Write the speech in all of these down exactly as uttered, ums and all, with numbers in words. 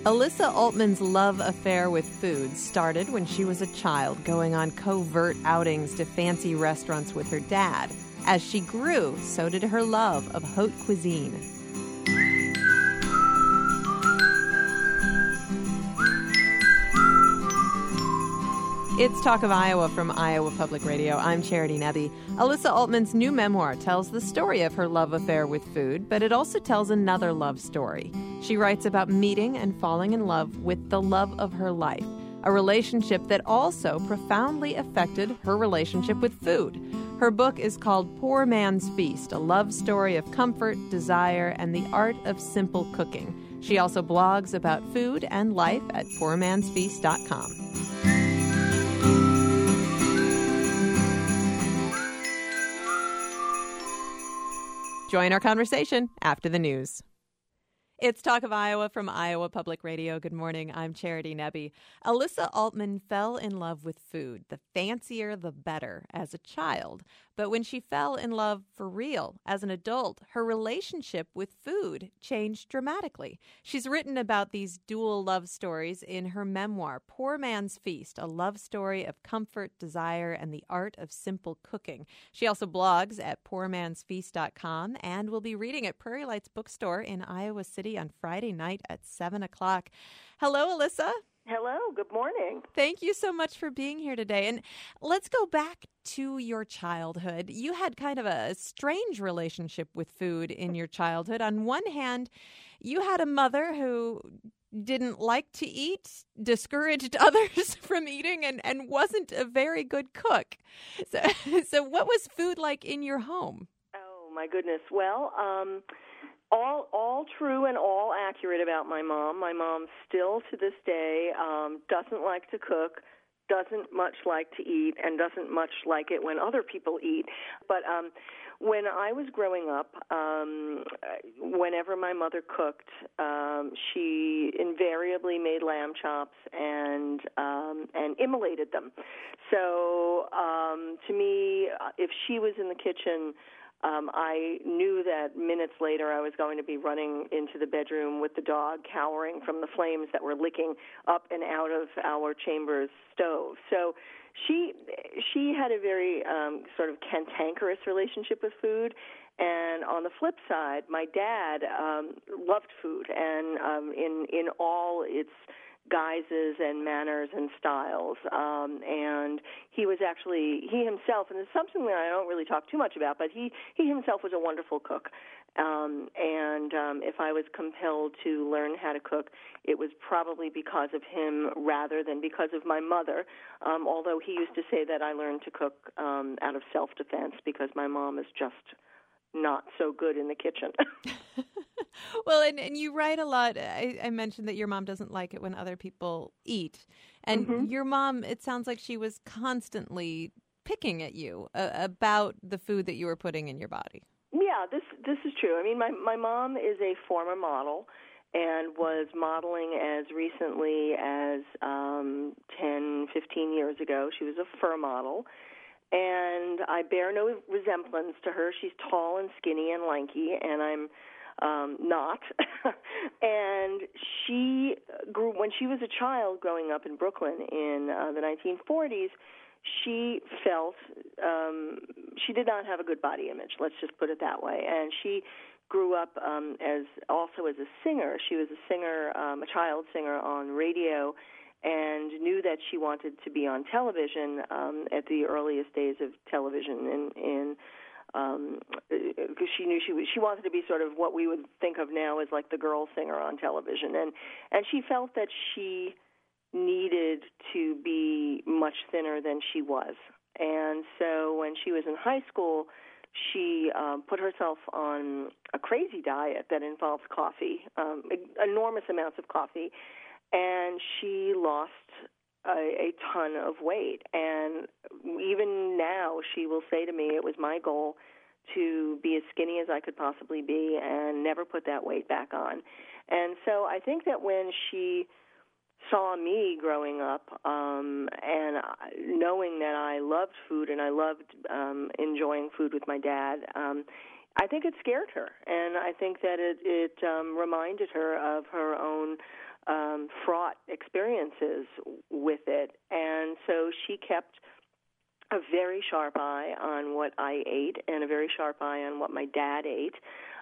Alyssa Altman's love affair with food started when she was a child, going on covert outings to fancy restaurants with her dad. As she grew, so did her love of haute cuisine. It's Talk of Iowa from Iowa Public Radio. I'm Charity Nebbe. Alyssa Altman's new memoir tells the story of her love affair with food, but it also tells another love story. She writes about meeting and falling in love with the love of her life, a relationship that also profoundly affected her relationship with food. Her book is called Poor Man's Feast, a love story of comfort, desire, and the art of simple cooking. She also blogs about food and life at poor mans feast dot com. Join our conversation after the news. It's Talk of Iowa from Iowa Public Radio. Good morning. I'm Charity Nebbe. Alyssa Altman fell in love with food, the fancier the better, as a child. But when she fell in love for real as an adult, her relationship with food changed dramatically. She's written about these dual love stories in her memoir, Poor Man's Feast, a love story of comfort, desire, and the art of simple cooking. She also blogs at poor mans feast dot com and will be reading at Prairie Lights Bookstore in Iowa City on Friday night at seven o'clock. Hello, Alyssa. Hello, good morning. Thank you so much for being here today. And let's go back to your childhood. You had kind of a strange relationship with food in your childhood. On one hand, you had a mother who didn't like to eat, discouraged others from eating, and, and wasn't a very good cook. So, so what was food like in your home? Oh, my goodness. Well, um... All all true and all accurate about my mom. My mom still to this day um, doesn't like to cook, doesn't much like to eat, and doesn't much like it when other people eat. But um, when I was growing up, um, whenever my mother cooked, um, she invariably made lamb chops and um, and immolated them. So um, to me, if she was in the kitchen, Um, I knew that minutes later I was going to be running into the bedroom with the dog cowering from the flames that were licking up and out of our chamber's stove. So she she had a very um, sort of cantankerous relationship with food. And on the flip side, my dad um, loved food, and um, in, in all its guises and manners and styles, um, and he was actually, he himself, and it's something that I don't really talk too much about, but he, he himself was a wonderful cook, um, and um, if I was compelled to learn how to cook, it was probably because of him rather than because of my mother, um, although he used to say that I learned to cook um, out of self-defense because my mom is just not so good in the kitchen. Well, and, and you write a lot. I, I mentioned that your mom doesn't like it when other people eat. And mm-hmm. your mom, it sounds like she was constantly picking at you uh, about the food that you were putting in your body. Yeah, this this is true. I mean, my, my mom is a former model and was modeling as recently as um, ten, fifteen years ago. She was a fur model. And I bear no resemblance to her. She's tall and skinny and lanky, and I'm um, not. And she grew, when she was a child growing up in Brooklyn in uh, the nineteen forties, she felt um, she did not have a good body image, let's just put it that way. And she grew up um, as also as a singer. She was a singer, um, a child singer on radio, and knew that she wanted to be on television um, at the earliest days of television, in, in um, because she knew she she wanted to be sort of what we would think of now as like the girl singer on television, and and she felt that she needed to be much thinner than she was, and so when she was in high school, she um, put herself on a crazy diet that involves coffee, um, enormous amounts of coffee. And she lost a, a ton of weight. And even now, she will say to me, it was my goal to be as skinny as I could possibly be and never put that weight back on. And so I think that when she saw me growing up um, and knowing that I loved food and I loved um, enjoying food with my dad, um, I think it scared her, and I think that it, it um, reminded her of her own um, fraught experiences with it. And so she kept a very sharp eye on what I ate and a very sharp eye on what my dad ate,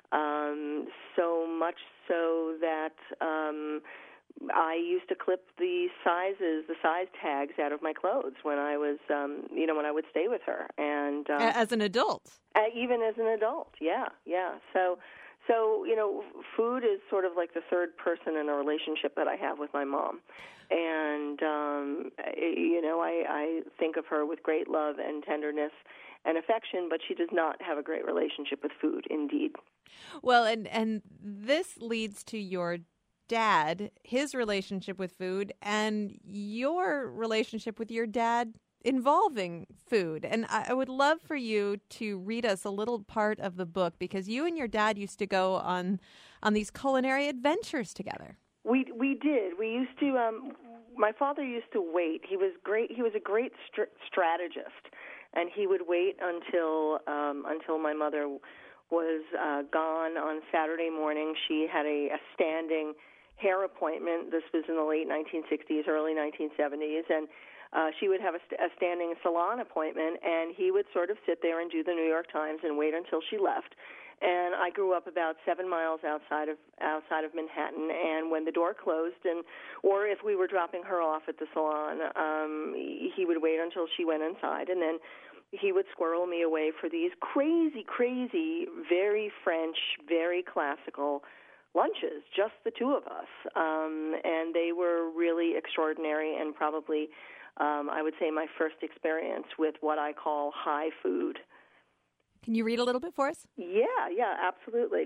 um, so much so that um, I used to clip the sizes, the size tags out of my clothes when I was, um, you know, when I would stay with her. And um, As an adult? Uh, even as an adult, yeah, yeah. So, so you know, food is sort of like the third person in a relationship that I have with my mom. And, um, you know, I, I think of her with great love and tenderness and affection, but she does not have a great relationship with food, indeed. Well, and, and this leads to your dad, his relationship with food, and your relationship with your dad involving food. And I, I would love for you to read us a little part of the book, because you and your dad used to go on on these culinary adventures together. We we did. We used to. Um, my father used to wait. He was great. He was a great str- strategist, and he would wait until um, until my mother was uh, gone on Saturday morning. She had a, a standing hair appointment. This was in the late nineteen sixties, early nineteen seventies, and uh, she would have a, st- a standing salon appointment, and he would sort of sit there and do the New York Times and wait until she left. And I grew up about seven miles outside of outside of Manhattan, and when the door closed, and or if we were dropping her off at the salon, um, he would wait until she went inside, and then he would squirrel me away for these crazy, crazy, very French, very classical lunches, just the two of us. Um, and they were really extraordinary, and probably, um, I would say, my first experience with what I call high food. Can you read a little bit for us? Yeah, yeah, absolutely.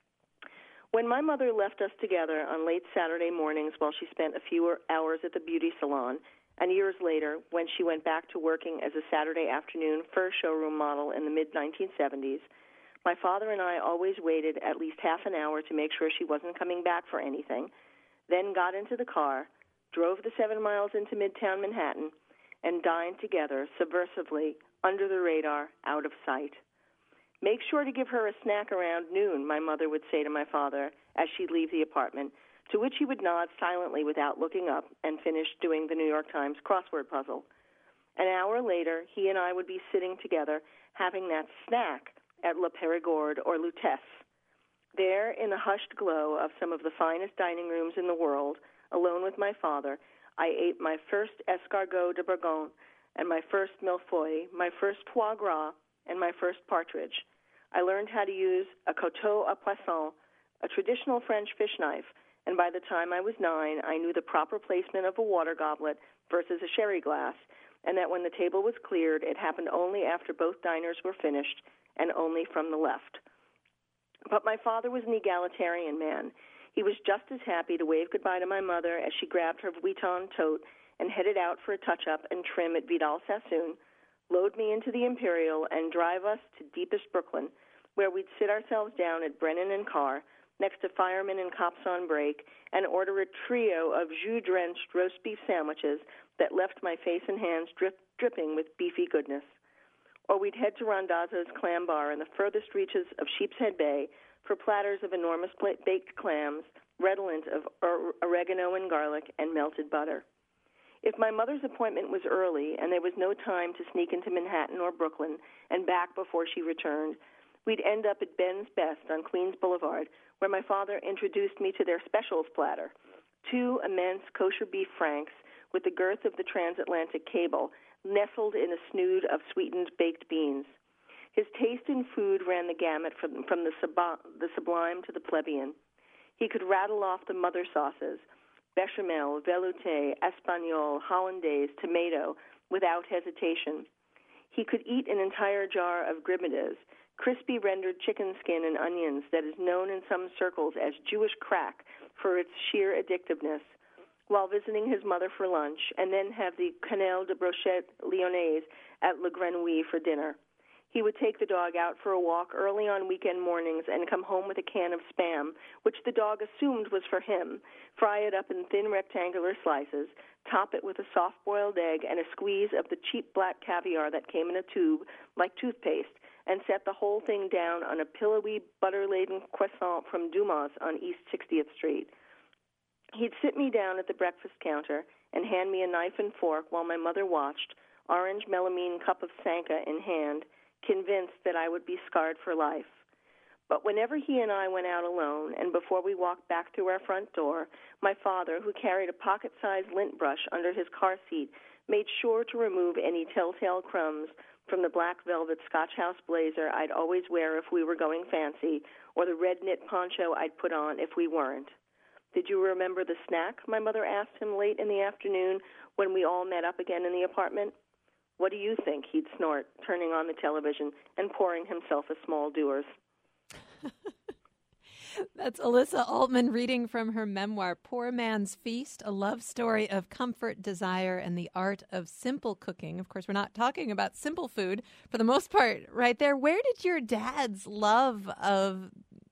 When my mother left us together on late Saturday mornings while she spent a few hours at the beauty salon, and years later when she went back to working as a Saturday afternoon fur showroom model in the mid nineteen seventies, my father and I always waited at least half an hour to make sure she wasn't coming back for anything, then got into the car, drove the seven miles into Midtown Manhattan, and dined together subversively, under the radar, out of sight. Make sure to give her a snack around noon, my mother would say to my father as she'd leave the apartment, to which he would nod silently without looking up and finish doing the New York Times crossword puzzle. An hour later, he and I would be sitting together having that snack at La Périgord or Lutèce. There, in the hushed glow of some of the finest dining rooms in the world, alone with my father, I ate my first escargot de Bourgogne and my first millefeuille, my first foie gras, and my first partridge. I learned how to use a couteau à poisson, a traditional French fish knife, and by the time I was nine, I knew the proper placement of a water goblet versus a sherry glass, and that when the table was cleared, it happened only after both diners were finished and only from the left. But my father was an egalitarian man. He was just as happy to wave goodbye to my mother as she grabbed her Vuitton tote and headed out for a touch-up and trim at Vidal Sassoon, load me into the Imperial, and drive us to deepest Brooklyn, where we'd sit ourselves down at Brennan and Carr, next to firemen and cops on break, and order a trio of jus-drenched roast beef sandwiches that left my face and hands drip, dripping with beefy goodness. Or we'd head to Randazzo's Clam Bar in the furthest reaches of Sheepshead Bay for platters of enormous baked clams, redolent of oregano and garlic and melted butter. If my mother's appointment was early and there was no time to sneak into Manhattan or Brooklyn and back before she returned, we'd end up at Ben's Best on Queens Boulevard, where my father introduced me to their specials platter, two immense kosher beef franks with the girth of the transatlantic cable, nestled in a snood of sweetened baked beans. His taste in food ran the gamut from, from the, sub- the sublime to the plebeian. He could rattle off the mother sauces, bechamel, velouté, espagnole, hollandaise, tomato, without hesitation. He could eat an entire jar of grimades, crispy rendered chicken skin and onions that is known in some circles as Jewish crack for its sheer addictiveness, while visiting his mother for lunch, and then have the quenelle de brochette lyonnaise at Le Grenouille for dinner. He would take the dog out for a walk early on weekend mornings and come home with a can of Spam, which the dog assumed was for him, fry it up in thin rectangular slices, top it with a soft-boiled egg and a squeeze of the cheap black caviar that came in a tube like toothpaste, and set the whole thing down on a pillowy, butter-laden croissant from Dumas on East sixtieth Street. He'd sit me down at the breakfast counter and hand me a knife and fork while my mother watched, orange melamine cup of Sanka in hand, convinced that I would be scarred for life. But whenever he and I went out alone, and before we walked back through our front door, my father, who carried a pocket-sized lint brush under his car seat, made sure to remove any telltale crumbs from the black velvet Scotch House blazer I'd always wear if we were going fancy, or the red knit poncho I'd put on if we weren't. Did you remember the snack? My mother asked him late in the afternoon when we all met up again in the apartment. What do you think? He'd snort, turning on the television and pouring himself a small Dewar's. That's Alyssa Altman reading from her memoir, Poor Man's Feast, a love story of comfort, desire, and the art of simple cooking. Of course, we're not talking about simple food for the most part right there. Where did your dad's love of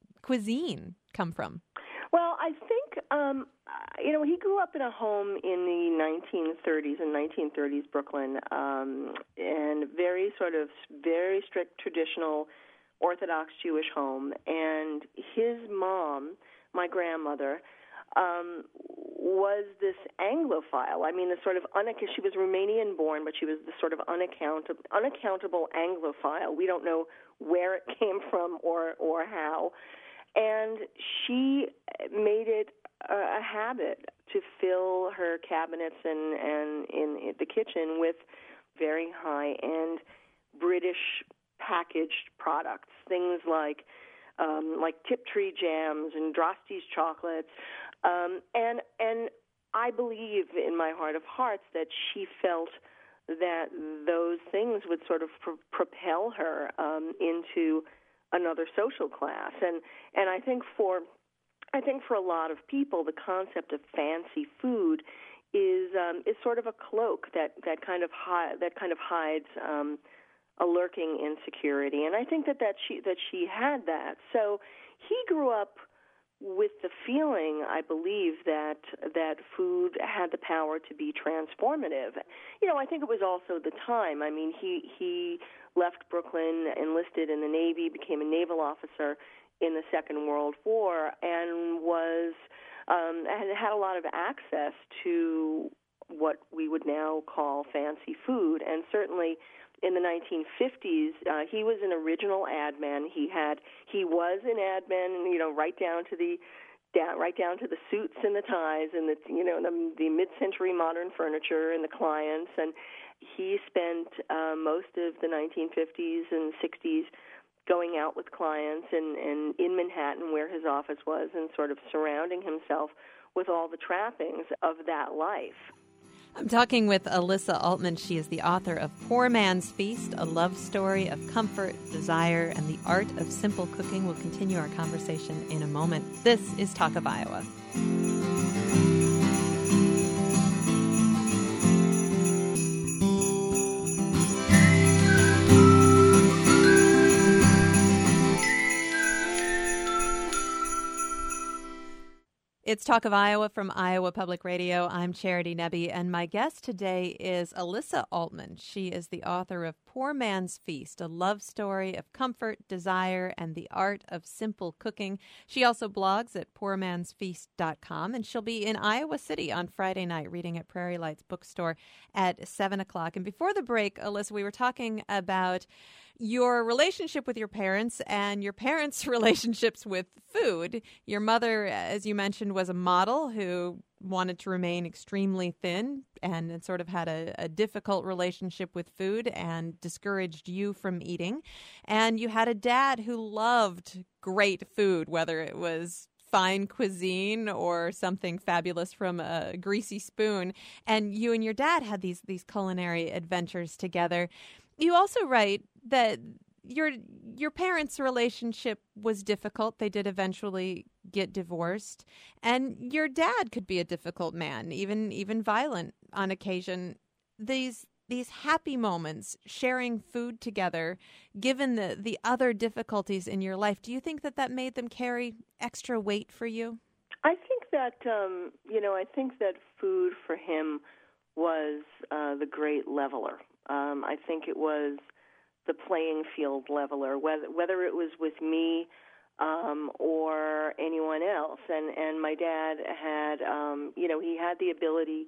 cuisine come from? Well, I think, um, you know, he grew up in a home in the nineteen thirties, in nineteen thirties Brooklyn, um, and very sort of very strict traditional Orthodox Jewish home. And his mom, my grandmother, um, was this Anglophile. I mean, the sort of, unac- she was Romanian born, but she was the sort of unaccountable, unaccountable Anglophile. We don't know where it came from or, or how. And she made it a habit to fill her cabinets and, and in the kitchen with very high-end British packaged products, things like um, like Tiptree jams and Drosty's chocolates. Um, and and I believe in my heart of hearts that she felt that those things would sort of pr- propel her um, into another social class. And and I think for I think for a lot of people, the concept of fancy food is um, is sort of a cloak that that kind of hi- that kind of hides um, a lurking insecurity. And I think that that she that she had that. So he grew up with the feeling, I believe, that that food had the power to be transformative. You know, I think it was also the time. I mean, he he left Brooklyn, enlisted in the Navy, became a naval officer in the Second World War, and was um, had had a lot of access to what we would now call fancy food. And certainly in the nineteen fifties, uh, he was an original ad man. He had he was an ad man, you know, right down to the down right down to the suits and the ties and the you know the, the mid-century modern furniture and the clients. And he spent uh, most of the nineteen fifties and sixties going out with clients and, and in Manhattan, where his office was, and sort of surrounding himself with all the trappings of that life. I'm talking with Alyssa Altman. She is the author of Poor Man's Feast, a love story of comfort, desire, and the art of simple cooking. We'll continue our conversation in a moment. This is Talk of Iowa. It's Talk of Iowa from Iowa Public Radio. I'm Charity Nebbe, and my guest today is Alyssa Altman. She is the author of Poor Man's Feast, a love story of comfort, desire, and the art of simple cooking. She also blogs at poor mans feast dot com, and she'll be in Iowa City on Friday night reading at Prairie Lights Bookstore at seven o'clock. And before the break, Alyssa, we were talking about your relationship with your parents and your parents' relationships with food. Your mother, as you mentioned, was a model who wanted to remain extremely thin and sort of had a, a difficult relationship with food and discouraged you from eating. And you had a dad who loved great food, whether it was fine cuisine or something fabulous from a greasy spoon. And you and your dad had these these culinary adventures together. You also write that your your parents' relationship was difficult. They did eventually get divorced, and your dad could be a difficult man, even even violent on occasion. These these happy moments, sharing food together, given the the other difficulties in your life, do you think that that made them carry extra weight for you? I think that um, you know, I think that food for him was uh, the great leveler. Um, I think it was the playing field leveler, whether whether it was with me um, or anyone else. And and my dad had, um, you know, he had the ability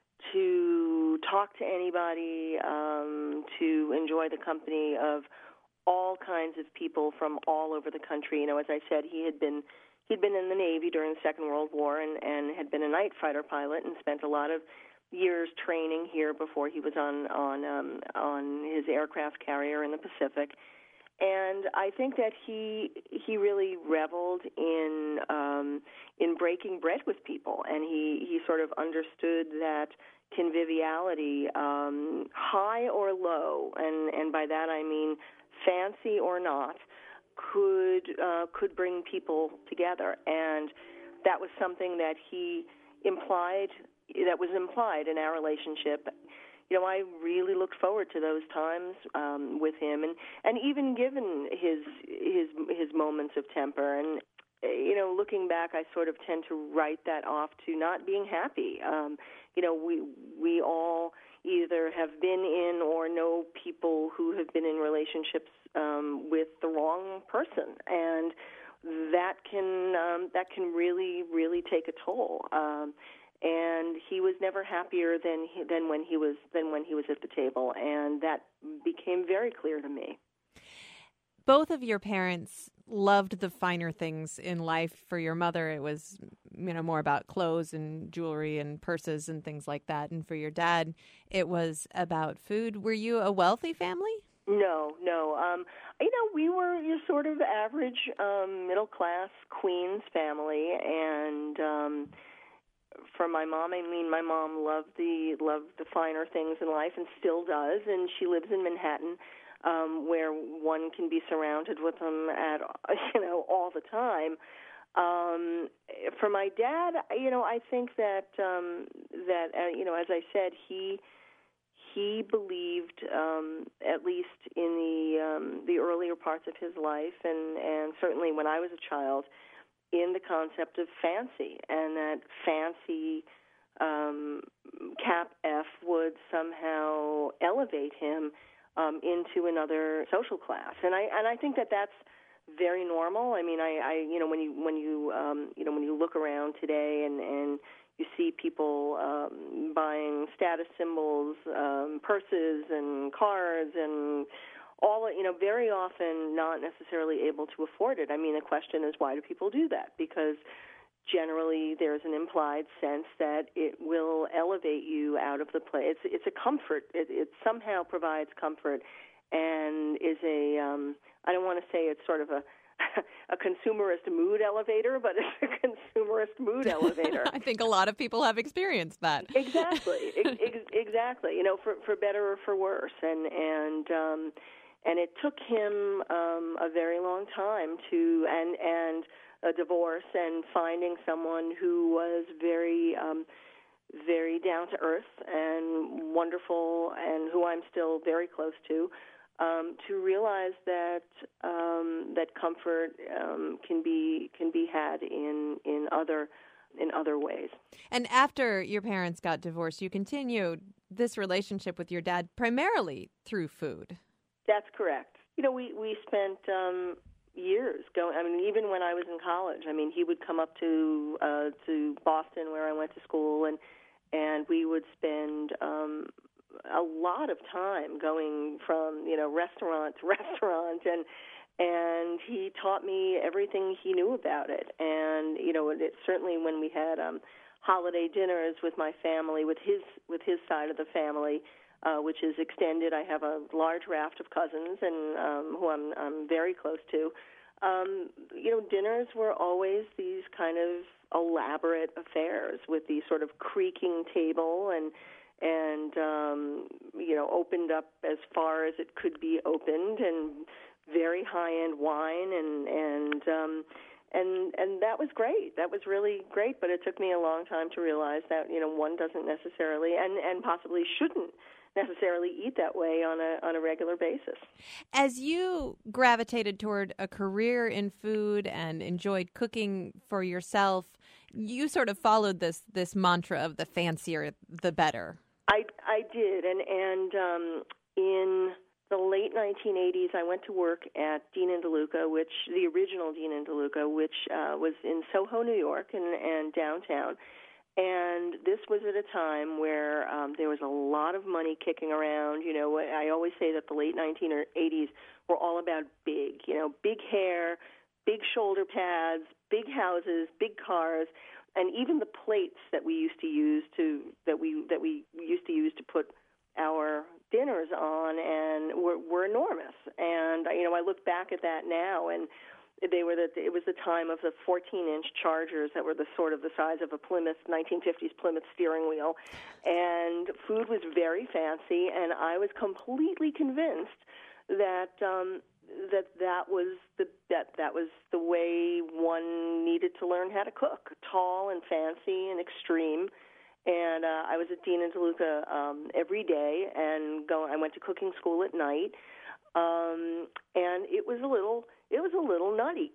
to talk to anybody, um, to enjoy the company of all kinds of people from all over the country. You know, as I said, he had been he'd been in the Navy during the Second World War and, and had been a night fighter pilot and spent a lot of years training here before he was on on um, on his aircraft carrier in the Pacific. And I think that he he really reveled in um, in breaking bread with people, and he, he sort of understood that conviviality, um, high or low, and, and by that I mean fancy or not, could uh, could bring people together, and that was something that he implied that was implied in our relationship. You know, I really looked forward to those times um, with him, and, and even given his his his moments of temper. And you know, looking back, I sort of tend to write that off to not being happy. Um, you know, we we all either have been in or know people who have been in relationships um, with the wrong person, and that can um, that can really really take a toll. Um, And he was never happier than he, than when he was than when he was at the table, and that became very clear to me. Both of your parents loved the finer things in life. For your mother, it was, you know, more about clothes and jewelry and purses and things like that, and for your dad, it was about food. Were you a wealthy family? No, no. Um, you know, we were your sort of average um, middle class Queens family, and. Um, For my mom, I mean, my mom loved the loved the finer things in life and still does, and she lives in Manhattan, um, where one can be surrounded with them at you know all the time. Um, for my dad, you know, I think that um, that uh, you know, as I said, he he believed, um, at least in the um, the earlier parts of his life, and and certainly when I was a child, in the concept of fancy, and that fancy um, cap F would somehow elevate him um, into another social class, and I and I think that that's very normal. I mean, I, I you know when you when you um, you know when you look around today and, and you see people um, buying status symbols, um, purses, and cars, and all, you know, very often not necessarily able to afford it. I mean, the question is, why do people do that? Because generally there's an implied sense that it will elevate you out of the place. It's, it's a comfort. It, it somehow provides comfort and is a, um, I don't want to say it's sort of a, a consumerist mood elevator, but it's a consumerist mood elevator. I think a lot of people have experienced that. Exactly, ex- exactly. You know, for, for better or for worse. And, and, um, And it took him um, a very long time to, and and a divorce, and finding someone who was very, um, very down to earth and wonderful, and who I'm still very close to, um, to realize that um, that comfort um, can be can be had in in other in other ways. And after your parents got divorced, you continued this relationship with your dad primarily through food. That's correct. You know, we, we spent um, years going, I mean, even when I was in college, I mean, he would come up to uh, to Boston where I went to school, and and we would spend um, a lot of time going from, you know, restaurant to restaurant, and and he taught me everything he knew about it. And, you know, it, certainly when we had um, holiday dinners with my family, with his with his side of the family, Uh, which is extended. I have a large raft of cousins, and um, who I'm, I'm very close to. Um, you know, dinners were always these kind of elaborate affairs with the sort of creaking table, and and um, you know, opened up as far as it could be opened, and very high-end wine, and and um, and and that was great. That was really great. But it took me a long time to realize that, you know, one doesn't necessarily, and and possibly shouldn't necessarily eat that way on a on a regular basis. As you gravitated toward a career in food and enjoyed cooking for yourself, you sort of followed this this mantra of the fancier the better. I I did, and and um, in the late nineteen eighties, I went to work at Dean and DeLuca, which the original Dean and DeLuca, which uh, was in Soho, New York, and, and downtown. And this was at a time where um, there was a lot of money kicking around. You know, I always say that the late nineteen eighties were all about big. You know, big hair, big shoulder pads, big houses, big cars, and even the plates that we used to use to that we that we used to use to put our dinners on, and were, were enormous. And you know, I look back at that now, and they were the, it was the time of the fourteen-inch Chargers that were the sort of the size of a Plymouth nineteen fifties Plymouth steering wheel, and food was very fancy. And I was completely convinced that um, that that was the that that was the way one needed to learn how to cook, tall and fancy and extreme. And uh, I was at Dean and DeLuca um, every day, and go. I went to cooking school at night, um, and it was a little, it was a little nutty.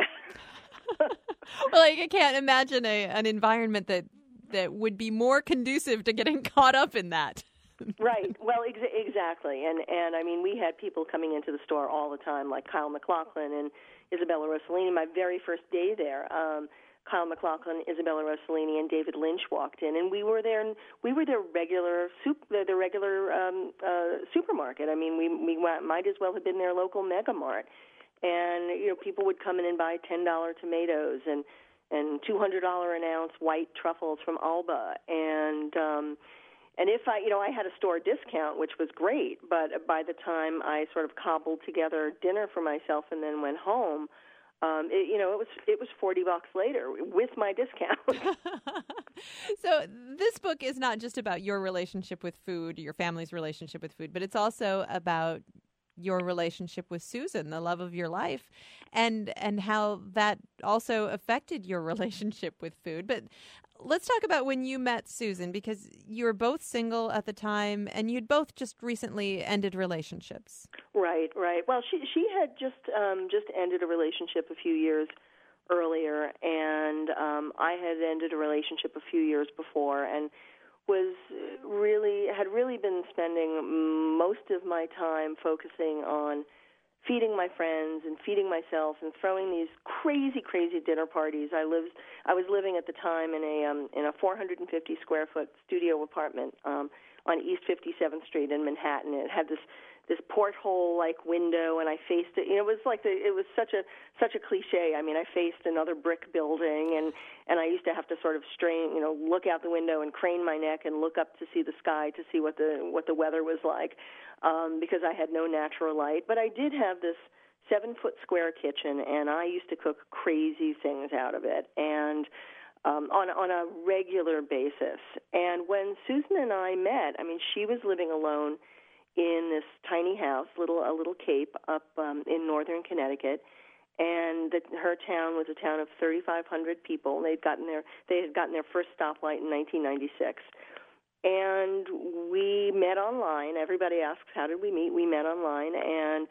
Well, I can't imagine a, an environment that that would be more conducive to getting caught up in that. Right. Well, ex- exactly. And and I mean, we had people coming into the store all the time, like Kyle MacLachlan and Isabella Rossellini. My very first day there. Um, Kyle MacLachlan, Isabella Rossellini, and David Lynch walked in, and we were there. We were their regular soup, their regular um, uh, supermarket. I mean, we we might as well have been their local Mega Mart. And you know, people would come in and buy ten dollar tomatoes and and two hundred dollar an ounce white truffles from Alba. And um, and if I, you know, I had a store discount, which was great. But by the time I sort of cobbled together dinner for myself and then went home. Um, it, you know, it was it was forty bucks later with my discount. So this book is not just about your relationship with food, your family's relationship with food, but it's also about your relationship with Susan, the love of your life, and and how that also affected your relationship with food. But let's talk about when you met Susan, because you were both single at the time, and you'd both just recently ended relationships. Right, right. Well, she she had just um, just ended a relationship a few years earlier, and um, I had ended a relationship a few years before, and was really had really been spending most of my time focusing on feeding my friends and feeding myself and throwing these crazy, crazy dinner parties. I lived, I was living at the time in a um, in a four hundred fifty square foot studio apartment um, on East fifty-seventh Street in Manhattan. It had this this porthole like window, and I faced it. You know, it was like the, it was such a such a cliche. I mean, I faced another brick building, and and I used to have to sort of strain, you know, look out the window and crane my neck and look up to see the sky to see what the what the weather was like, um, because I had no natural light. But I did have this seven foot square kitchen, and I used to cook crazy things out of it, and um, on on a regular basis. And when Susan and I met, I mean, she was living alone in this tiny house, little a little cape up um, in northern Connecticut, and the, her town was a town of thirty-five hundred people. They'd gotten their they had gotten their first stoplight in nineteen ninety-six, and we met online. Everybody asks, how did we meet? We met online, and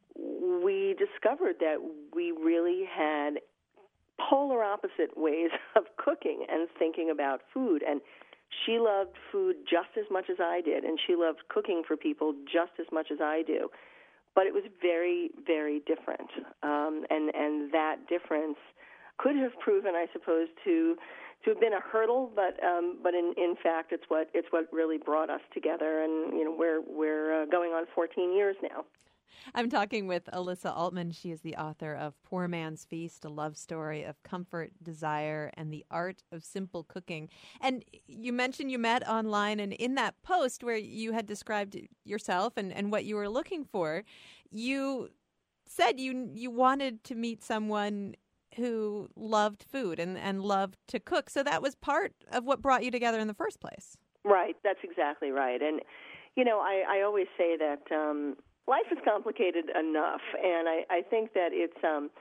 we discovered that we really had polar opposite ways of cooking and thinking about food. And she loved food just as much as I did, and she loved cooking for people just as much as I do. But it was very, very different, um, and and that difference could have proven, I suppose, to to have been a hurdle. But um, but in, in fact, it's what it's what really brought us together, and you know we're we're uh, going on fourteen years now. I'm talking with Alyssa Altman. She is the author of Poor Man's Feast, a love story of comfort, desire, and the art of simple cooking. And you mentioned you met online, and in that post where you had described yourself and, and what you were looking for, you said you you wanted to meet someone who loved food and, and loved to cook. So that was part of what brought you together in the first place. Right. That's exactly right. And, you know, I, I always say that um, life is complicated enough, and I, I think that it's, um,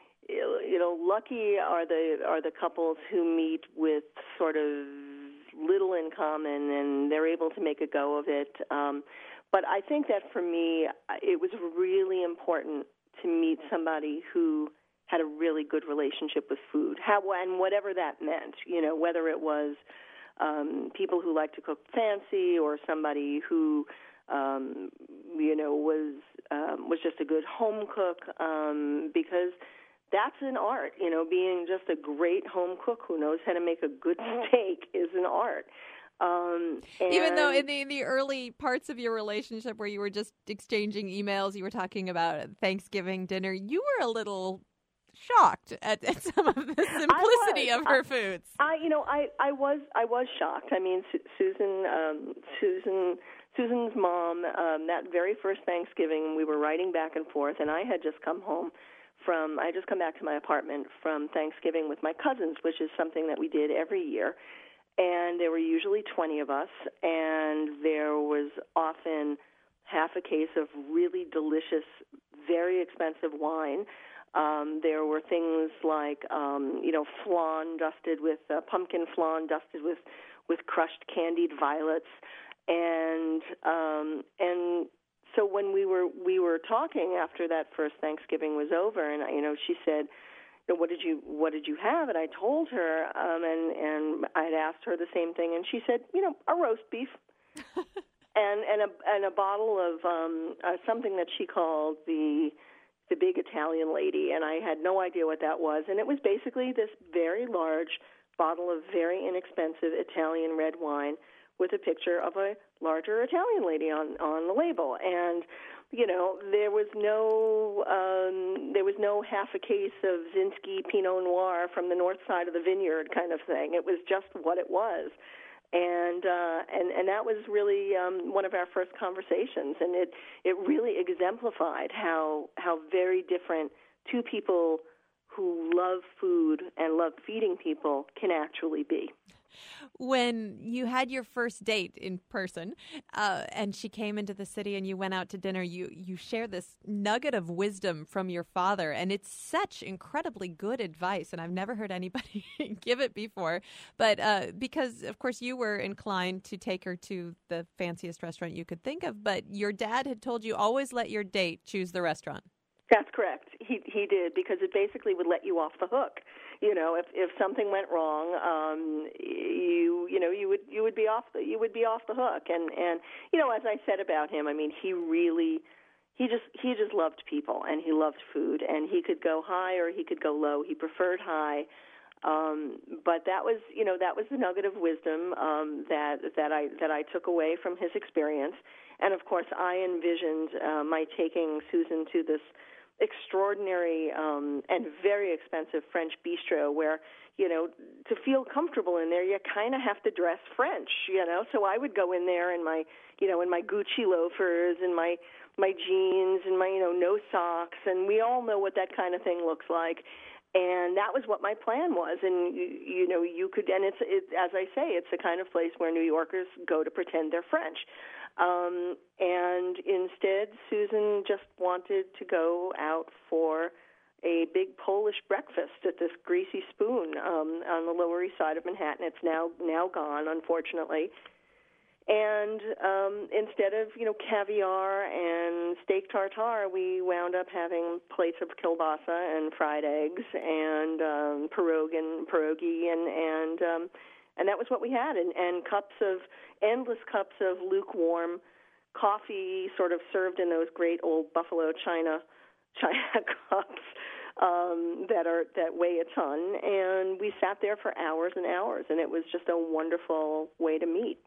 you know, lucky are the are the couples who meet with sort of little in common, and they're able to make a go of it. Um, but I think that for me, it was really important to meet somebody who had a really good relationship with food, how and whatever that meant. You know, whether it was um, people who like to cook fancy, or somebody who Um, you know, was um, was just a good home cook, um, because that's an art. You know, being just a great home cook who knows how to make a good steak is an art. Um, and Even though in the, in the early parts of your relationship where you were just exchanging emails, you were talking about Thanksgiving dinner, you were a little shocked at, at some of the simplicity of her I, foods. I, you know, I, I was I was shocked. I mean, Su- Susan, um, Susan, Susan's mom. Um, that very first Thanksgiving, we were writing back and forth, and I had just come home from. I had just come back to my apartment from Thanksgiving with my cousins, which is something that we did every year. And there were usually twenty of us, and there was often half a case of really delicious, very expensive wine. Um, there were things like, um, you know, flan dusted with uh, pumpkin flan dusted with, with crushed candied violets, and um, and so when we were we were talking after that first Thanksgiving was over, and you know, she said, "What did you What did you have?" And I told her, um, and and I'd asked her the same thing, and she said, "You know, a roast beef." and and a and a bottle of um, uh, something that she called the the big Italian lady, and I had no idea what that was. And it was basically this very large bottle of very inexpensive Italian red wine with a picture of a larger Italian lady on, on the label. And, you know, there was no um, there was no half a case of Zinsky Pinot Noir from the north side of the vineyard kind of thing. It was just what it was. And uh, and and that was really um, one of our first conversations, and it, it really exemplified how how very different two people who love food and love feeding people can actually be. When you had your first date in person, uh, and she came into the city and you went out to dinner, you, you shared this nugget of wisdom from your father, and it's such incredibly good advice, and I've never heard anybody give it before. But uh, because, of course, you were inclined to take her to the fanciest restaurant you could think of, but your dad had told you always let your date choose the restaurant. That's correct. He he did, because it basically would let you off the hook. You know, if if something went wrong, um, you you know you would you would be off the you would be off the hook. And and you know, as I said about him, I mean, he really he just he just loved people, and he loved food, and he could go high or he could go low. He preferred high. Um, but that was, you know, that was the nugget of wisdom um, that that I that I took away from his experience. And of course, I envisioned uh, my taking Susan to this extraordinary um, and very expensive French bistro where, you know, to feel comfortable in there, you kind of have to dress French, you know. So I would go in there in my, you know, in my Gucci loafers and my my jeans and my, you know, no socks, and we all know what that kind of thing looks like. And that was what my plan was. And, you, you know, you could, and it's, it, as I say, it's the kind of place where New Yorkers go to pretend they're French. Um, and instead, Susan just wanted to go out for a big Polish breakfast at this Greasy Spoon um, on the Lower East Side of Manhattan. It's now now gone, unfortunately. And um, instead of, you know, caviar and steak tartare, we wound up having plates of kielbasa and fried eggs and um, pierogi and pierogi, and and um, and that was what we had. And, and cups of endless cups of lukewarm coffee, sort of served in those great old Buffalo China China cups um, that are that weigh a ton. And we sat there for hours and hours, and it was just a wonderful way to meet.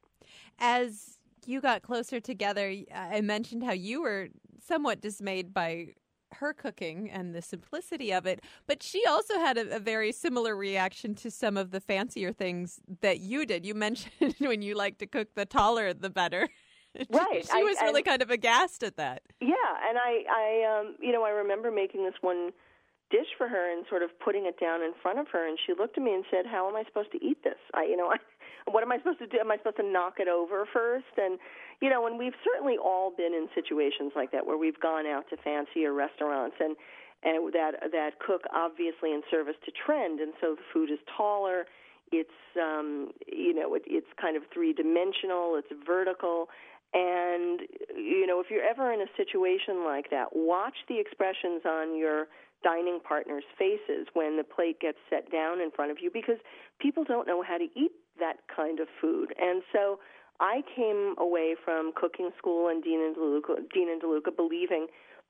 As you got closer together, I mentioned how you were somewhat dismayed by her cooking and the simplicity of it, but she also had a, a very similar reaction to some of the fancier things that you did. You mentioned when you like to cook, the taller the better. Right. She, she was I, really and, kind of aghast at that. Yeah, and I, I, um, you know, I remember making this one dish for her and sort of putting it down in front of her, and she looked at me and said, "How am I supposed to eat this? I, you know, I, what am I supposed to do? Am I supposed to knock it over first?" And you know, and we've certainly all been in situations like that where we've gone out to fancier restaurants and and that that cook obviously in service to trend, and so the food is taller. It's um, you know, it, it's kind of three dimensional. It's vertical. And, you know, if you're ever in a situation like that, watch the expressions on your dining partners' faces when the plate gets set down in front of you, because people don't know how to eat that kind of food. And so I came away from cooking school and Dean and DeLuca, Dean and DeLuca believing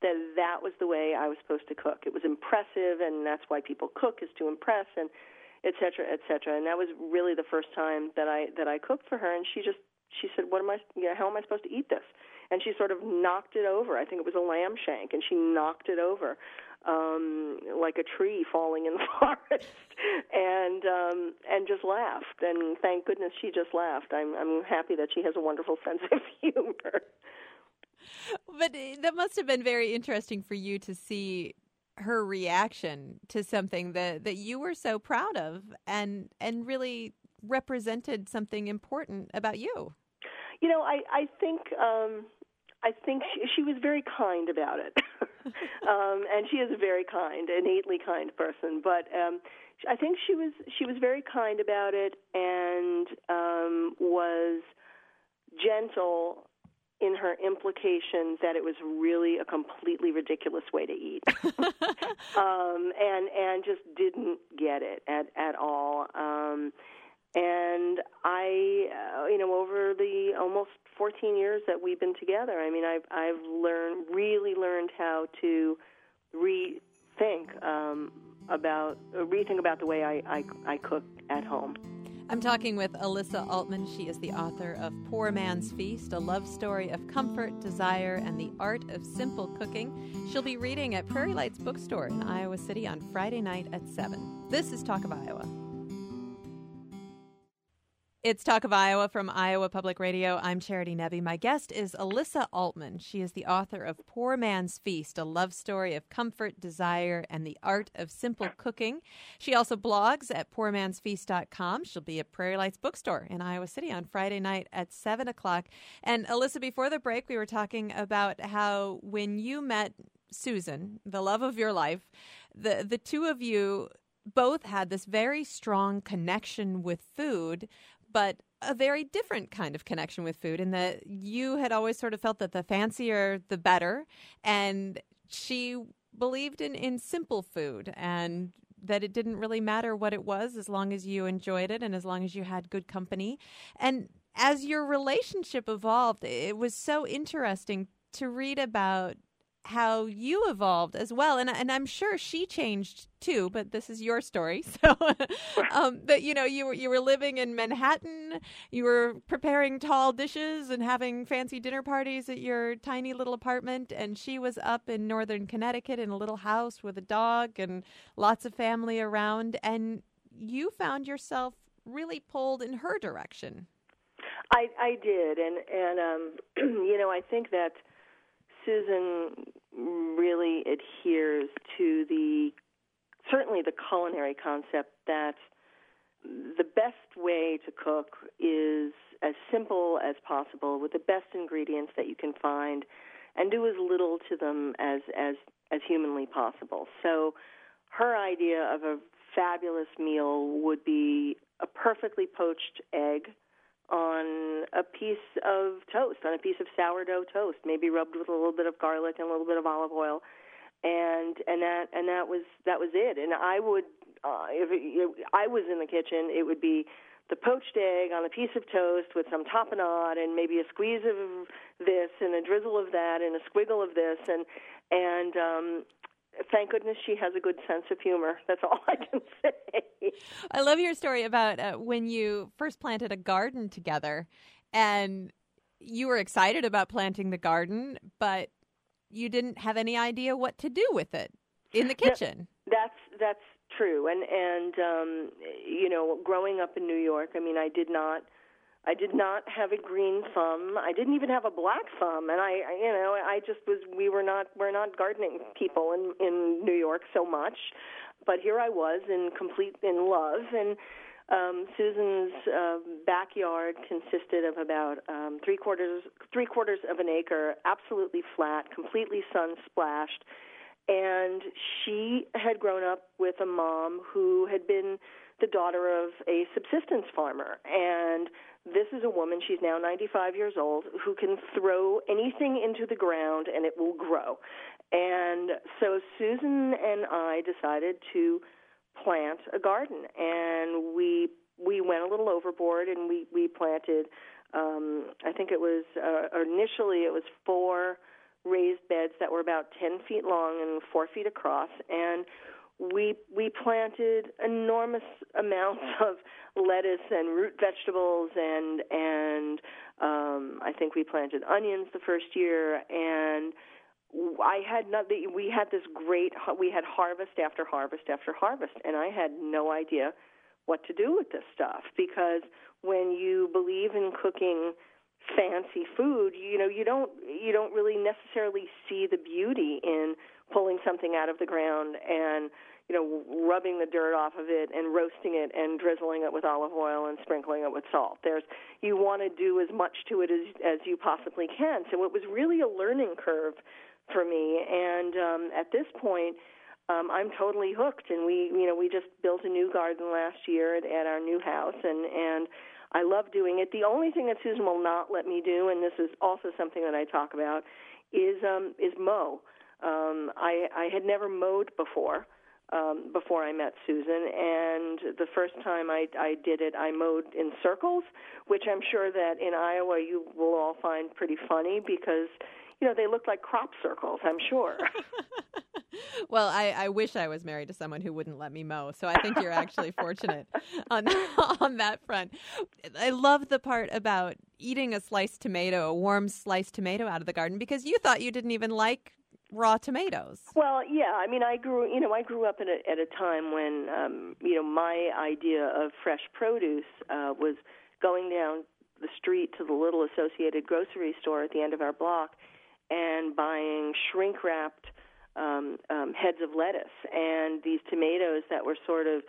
that that was the way I was supposed to cook. It was impressive, and that's why people cook, is to impress, and et cetera, et cetera. And that was really the first time that I that I cooked for her, and she just she said, "What am I? You know, how am I supposed to eat this?" And she sort of knocked it over. I think it was a lamb shank, and she knocked it over um, like a tree falling in the forest, and um, and just laughed. And thank goodness she just laughed. I'm I'm happy that she has a wonderful sense of humor. But that must have been very interesting for you to see her reaction to something that, that you were so proud of and and really represented something important about you. You know, I, I think um, I think she, she was very kind about it. um, and she is a very kind, innately kind person. But um, I think she was she was very kind about it and um, was gentle in her implication that it was really a completely ridiculous way to eat, um, and and just didn't get it at at all. Um, and I, uh, you know, over the almost fourteen years that we've been together, I mean, I've I've learned really learned how to rethink um, about uh, rethink about the way I, I I cook at home. I'm talking with Alyssa Altman. She is the author of Poor Man's Feast, a love story of comfort, desire, and the art of simple cooking. She'll be reading at Prairie Lights Bookstore in Iowa City on Friday night at seven. This is Talk of Iowa. It's Talk of Iowa from Iowa Public Radio. I'm Charity Nebbe. My guest is Alyssa Altman. She is the author of Poor Man's Feast, a love story of comfort, desire, and the art of simple cooking. She also blogs at poor mans feast dot com. She'll be at Prairie Lights Bookstore in Iowa City on Friday night at seven o'clock. And Alyssa, before the break, we were talking about how when you met Susan, the love of your life, the, the two of you both had this very strong connection with food, but a very different kind of connection with food, in that you had always sort of felt that the fancier, the better, and she believed in, in simple food, and that it didn't really matter what it was as long as you enjoyed it and as long as you had good company. And as your relationship evolved, it was so interesting to read about how you evolved as well. And and I'm sure she changed too, but this is your story. So um, that, you know, you were, you were living in Manhattan, you were preparing tall dishes and having fancy dinner parties at your tiny little apartment. And she was up in northern Connecticut in a little house with a dog and lots of family around. And you found yourself really pulled in her direction. I, I did. And, and um, you know, I think that Susan really adheres to the, certainly the culinary concept that the best way to cook is as simple as possible with the best ingredients that you can find and do as little to them as, as, as humanly possible. So her idea of a fabulous meal would be a perfectly poached egg on a piece of toast, on a piece of sourdough toast, maybe rubbed with a little bit of garlic and a little bit of olive oil, and and that and that was that was it. And I would, uh, if, it, if I was in the kitchen, it would be the poached egg on a piece of toast with some tapenade and maybe a squeeze of this and a drizzle of that and a squiggle of this, and and um, thank goodness she has a good sense of humor. That's all I can say. I love your story about uh, when you first planted a garden together, and you were excited about planting the garden, but you didn't have any idea what to do with it in the kitchen. No, that's that's true. And and um, you know, growing up in New York, I mean, I did not. I did not have a green thumb. I didn't even have a black thumb, and I, you know, I just was. We were not. We're not gardening people in in New York so much, but here I was in complete in love. And um, Susan's uh, backyard consisted of about um, three quarters three quarters of an acre, absolutely flat, completely sun splashed, and she had grown up with a mom who had been the daughter of a subsistence farmer. And this is a woman, she's now ninety-five years old, who can throw anything into the ground and it will grow. And so Susan and I decided to plant a garden. And we we went a little overboard, and we, we planted, um, I think it was, uh, initially it was four raised beds that were about ten feet long and four feet across, and we we planted enormous amounts of lettuce and root vegetables, and and um, I think we planted onions the first year, and I had not, we had this great, we had harvest after harvest after harvest, and I had no idea what to do with this stuff, because when you believe in cooking fancy food, you know, you don't you don't really necessarily see the beauty in pulling something out of the ground and, you know, rubbing the dirt off of it and roasting it and drizzling it with olive oil and sprinkling it with salt. There's you want to do as much to it as as you possibly can. So it was really a learning curve for me, and um, at this point, um, I'm totally hooked. And we, you know, we just built a new garden last year at, at our new house, and and I love doing it. The only thing that Susan will not let me do, and this is also something that I talk about, is um, is mow. Um, I, I had never mowed before. Um, before I met Susan, and the first time I, I did it, I mowed in circles, which I'm sure that in Iowa you will all find pretty funny because, you know, they look like crop circles, I'm sure. Well, I, I wish I was married to someone who wouldn't let me mow, so I think you're actually fortunate on on that front. I love the part about eating a sliced tomato, a warm sliced tomato out of the garden, because you thought you didn't even like raw tomatoes. Well, yeah, I mean, I grew, you know, I grew up at a, at a time when, um, you know, my idea of fresh produce uh, was going down the street to the little Associated grocery store at the end of our block and buying shrink-wrapped um, um, heads of lettuce and these tomatoes that were sort of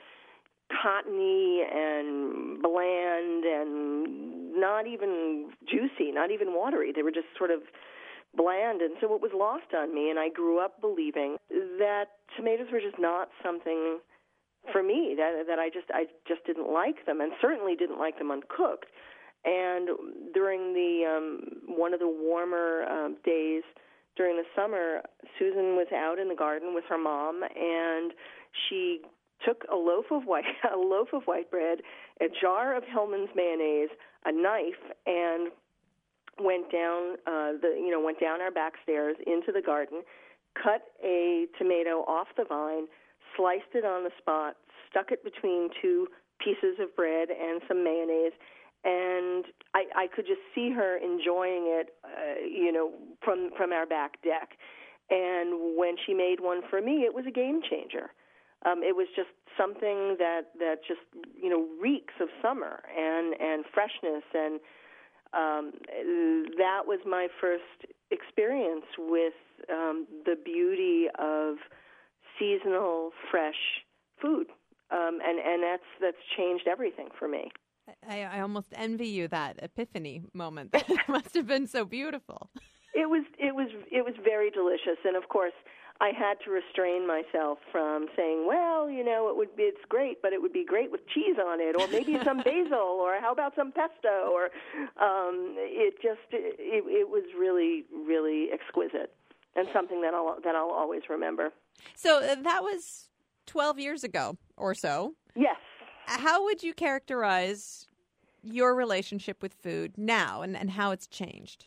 cottony and bland and not even juicy, not even watery. They were just sort of bland, and so it was lost on me, and I grew up believing that tomatoes were just not something for me, that that I just I just didn't like them, and certainly didn't like them uncooked. And during the um, one of the warmer um, days during the summer, Susan was out in the garden with her mom, and she took a loaf of white a loaf of white bread, a jar of Hellmann's mayonnaise, a knife, and went down uh, the you know went down our back stairs into the garden, cut a tomato off the vine, sliced it on the spot, stuck it between two pieces of bread and some mayonnaise, and I, I could just see her enjoying it, uh, you know, from from our back deck. And when she made one for me, it was a game changer. Um, it was just something that that just you know reeks of summer and and freshness and. Um, that was my first experience with um, the beauty of seasonal, fresh food, um, and and that's that's changed everything for me. I, I almost envy you that epiphany moment. That must have been so beautiful. It was it was it was very delicious, and of course, I had to restrain myself from saying, well, you know, it would be, it's great, but it would be great with cheese on it, or maybe some basil, or how about some pesto, or um, it just, it, it was really, really exquisite, and something that I'll, that I'll always remember. So uh, that was twelve years ago or so. Yes. How would you characterize your relationship with food now, and, and how it's changed?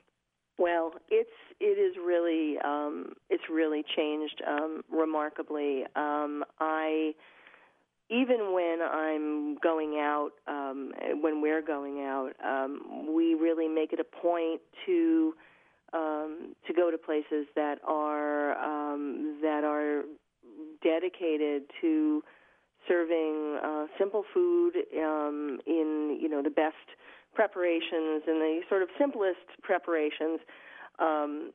Well, it's it is really um, it's really changed um, remarkably. Um, I even when I'm going out, um, when we're going out, um, we really make it a point to um, to go to places that are um, that are dedicated to serving uh, simple food um, in you know the best preparations and the sort of simplest preparations um,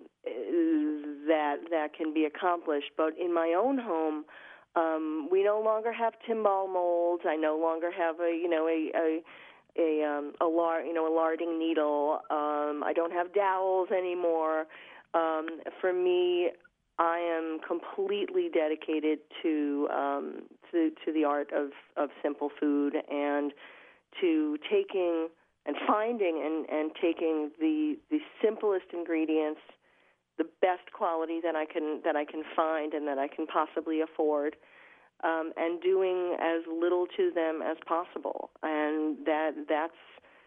that that can be accomplished. But in my own home, um, we no longer have timbal molds. I no longer have a you know a a a, um, a lar- you know a larding needle. Um, I don't have dowels anymore. Um, for me, I am completely dedicated to um, to to the art of, of simple food and to taking and finding and, and taking the the simplest ingredients, the best quality that I can that I can find and that I can possibly afford, um, and doing as little to them as possible. And that that's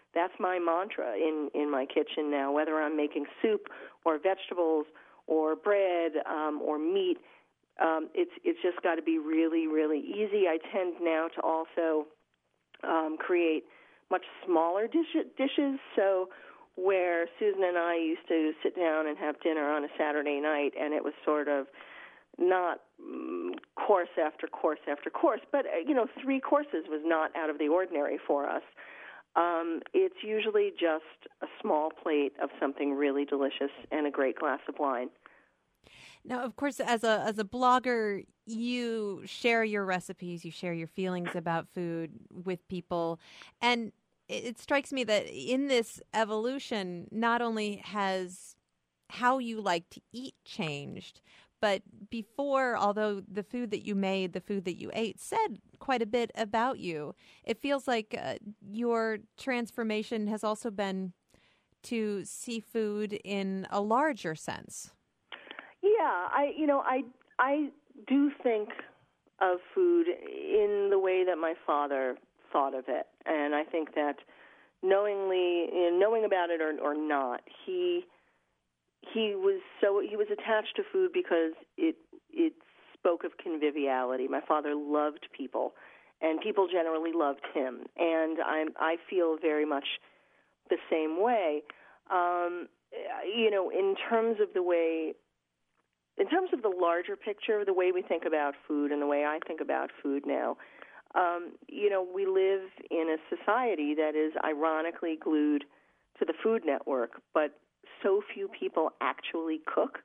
that's my mantra in, in my kitchen now, whether I'm making soup or vegetables or bread um, or meat. Um, it's it's just got to be really, really easy. I tend now to also um, create much smaller dish, dishes. So where Susan and I used to sit down and have dinner on a Saturday night, and it was sort of not um, course after course after course, but, uh, you know, three courses was not out of the ordinary for us. Um, it's usually just a small plate of something really delicious and a great glass of wine. Now, of course, as a as a blogger, you share your recipes, you share your feelings about food with people. And it, it strikes me that in this evolution, not only has how you like to eat changed, but before, although the food that you made, the food that you ate, said quite a bit about you, it feels like uh, your transformation has also been to see food in a larger sense. Yeah, I you know I I do think of food in the way that my father thought of it, and I think that knowingly, you know, knowing about it or, or not, he he was so he was attached to food because it it spoke of conviviality. My father loved people, and people generally loved him, and I I feel very much the same way. Um, you know, in terms of the way. In terms of the larger picture, the way we think about food and the way I think about food now, um, you know, we live in a society that is ironically glued to the Food Network, but so few people actually cook.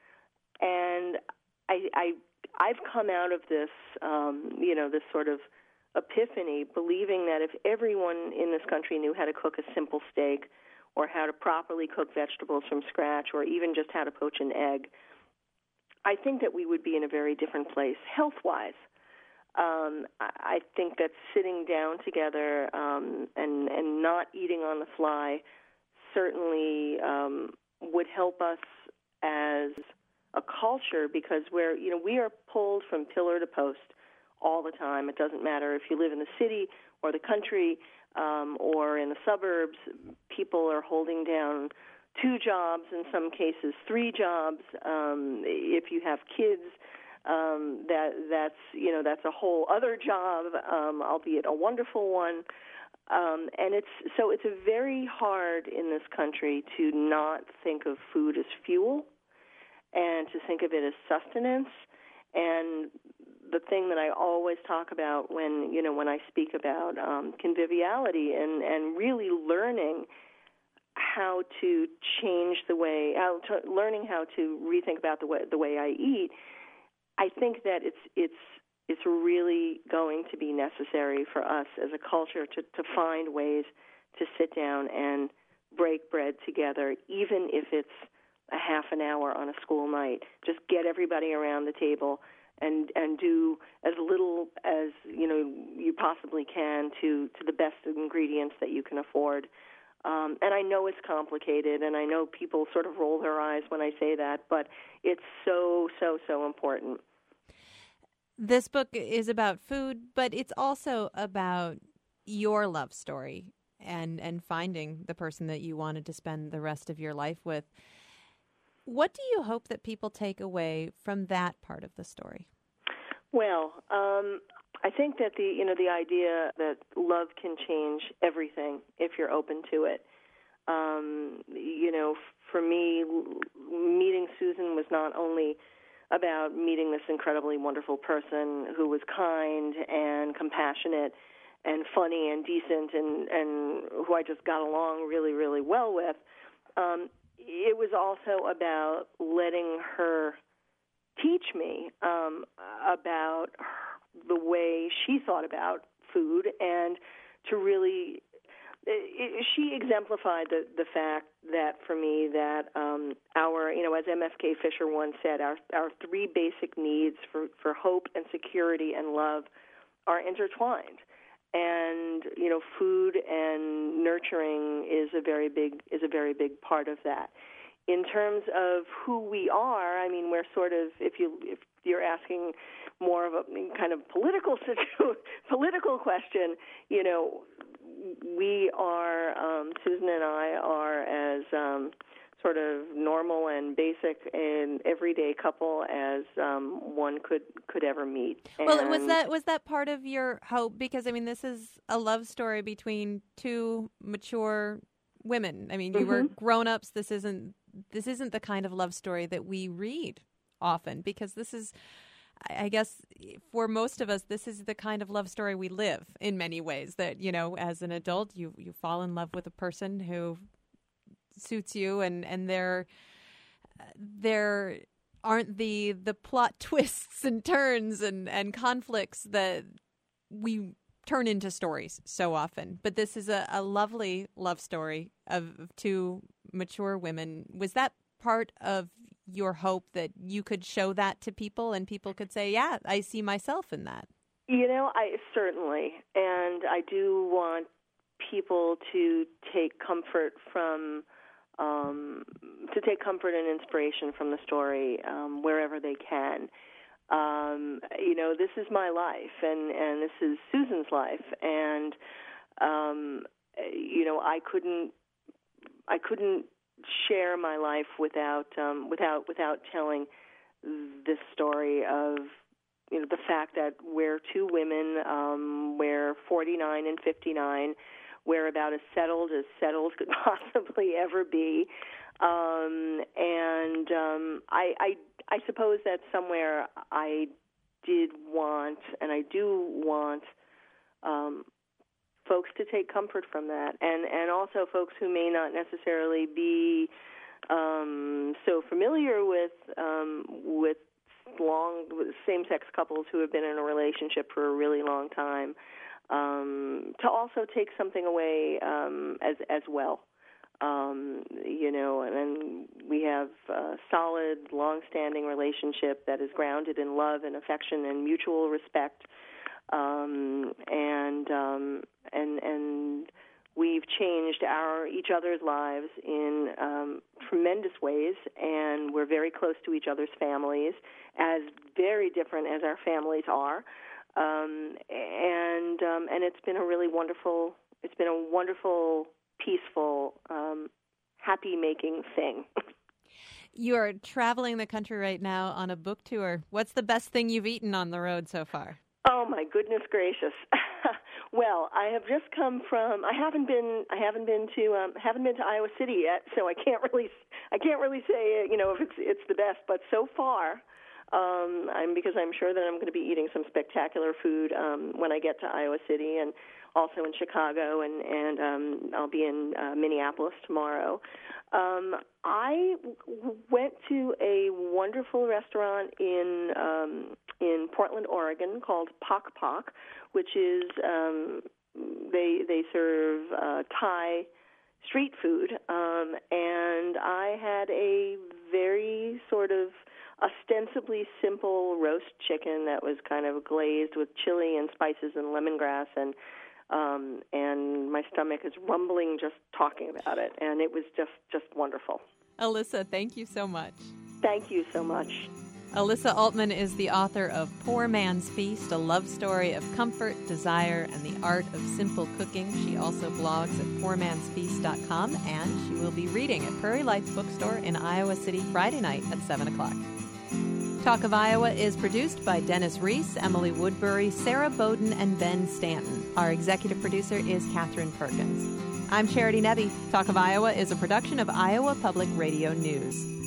And I, I, I've come out of this, um, you know, this sort of epiphany, believing that if everyone in this country knew how to cook a simple steak or how to properly cook vegetables from scratch or even just how to poach an egg, I think that we would be in a very different place health-wise. Um, I think that sitting down together um, and, and not eating on the fly certainly um, would help us as a culture because we're, you know, we are pulled from pillar to post all the time. It doesn't matter if you live in the city or the country um, or in the suburbs. People are holding down two jobs, in some cases three jobs. Um, if you have kids, um, that that's you know that's a whole other job, um, albeit a wonderful one. Um, and it's so it's a very hard in this country to not think of food as fuel and to think of it as sustenance. And the thing that I always talk about when you know when I speak about um, conviviality and, and really learning how to change the way, how to, learning how to rethink about the way the way I eat, I think that it's it's it's really going to be necessary for us as a culture to, to find ways to sit down and break bread together, even if it's a half an hour on a school night. Just get everybody around the table and and do as little as you know you possibly can to, to the best ingredients that you can afford. Um, and I know it's complicated, and I know people sort of roll their eyes when I say that, but it's so, so, so important. This book is about food, but it's also about your love story and, and finding the person that you wanted to spend the rest of your life with. What do you hope that people take away from that part of the story? Well, um, I think that the you know the idea that love can change everything if you're open to it. Um, you know, for me, meeting Susan was not only about meeting this incredibly wonderful person who was kind and compassionate and funny and decent and, and who I just got along really, really well with. Um, it was also about letting her teach me um, about her, the way she thought about food, and to really, it, she exemplified the, the fact that for me that um, our, you know, as M F K Fisher once said, our, our three basic needs for, for hope and security and love are intertwined. And, you know, food and nurturing is a very big, is a very big part of that. In terms of who we are, I mean, we're sort of, if you if you're asking more of a kind of political situ- political question, you know, we are, um, Susan and I are as um, sort of normal and basic and everyday couple as um, one could, could ever meet. And well, was that was that part of your hope? Because, I mean, this is a love story between two mature women. I mean, you mm-hmm. were grown-ups. This isn't this isn't the kind of love story that we read often, because this is, I guess, for most of us, this is the kind of love story we live in many ways. That, you know, as an adult, you you fall in love with a person who suits you, and and there there aren't the the plot twists and turns and and conflicts that we turn into stories so often. But this is a, a lovely love story of, of two mature women. Was that part of your hope, that you could show that to people and people could say, yeah, I see myself in that? You know, I certainly, and I do want people to take comfort from Um, to take comfort and inspiration from the story um, wherever they can. Um, you know, this is my life, and, and this is Susan's life, and um, you know, I couldn't, I couldn't share my life without, um, without, without telling this story of, you know, the fact that we're two women, um, we're forty-nine and fifty-nine. We're about as settled as settled could possibly ever be. Um, and um, I, I, I suppose that somewhere I did want, and I do want, um, folks to take comfort from that. And, and also folks who may not necessarily be um, so familiar with, um, with long, with same-sex couples who have been in a relationship for a really long time. Um, to also take something away um, as as well, um, you know, and then we have a solid, long-standing relationship that is grounded in love and affection and mutual respect, um, and um, and and we've changed our each other's lives in um, tremendous ways, and we're very close to each other's families, as very different as our families are. Um, and um, and it's been a really wonderful, it's been a wonderful, peaceful, um, happy-making thing. You are traveling the country right now on a book tour. What's the best thing you've eaten on the road so far? Oh my goodness gracious! Well, I have just come from. I haven't been. I haven't been to. Um, haven't been to Iowa City yet, so I can't really. I can't really say. You know, if it's it's the best. But so far. Um, I'm because I'm sure that I'm going to be eating some spectacular food um, when I get to Iowa City, and also in Chicago, and and um, I'll be in uh, Minneapolis tomorrow. Um, I w- went to a wonderful restaurant in um, in Portland, Oregon, called Pok Pok, which is um, they they serve uh, Thai street food, um, and I had a very sort of ostensibly simple roast chicken that was kind of glazed with chili and spices and lemongrass, and um, and my stomach is rumbling just talking about it, and it was just, just wonderful. Alyssa, thank you so much. Thank you so much. Alyssa Altman is the author of Poor Man's Feast, a love story of comfort, desire, and the art of simple cooking. She also blogs at poor mans feast dot com, and she will be reading at Prairie Lights Bookstore in Iowa City Friday night at seven o'clock. Talk of Iowa is produced by Dennis Reese, Emily Woodbury, Sarah Bowden, and Ben Stanton. Our executive producer is Catherine Perkins. I'm Charity Nebbe. Talk of Iowa is a production of Iowa Public Radio News.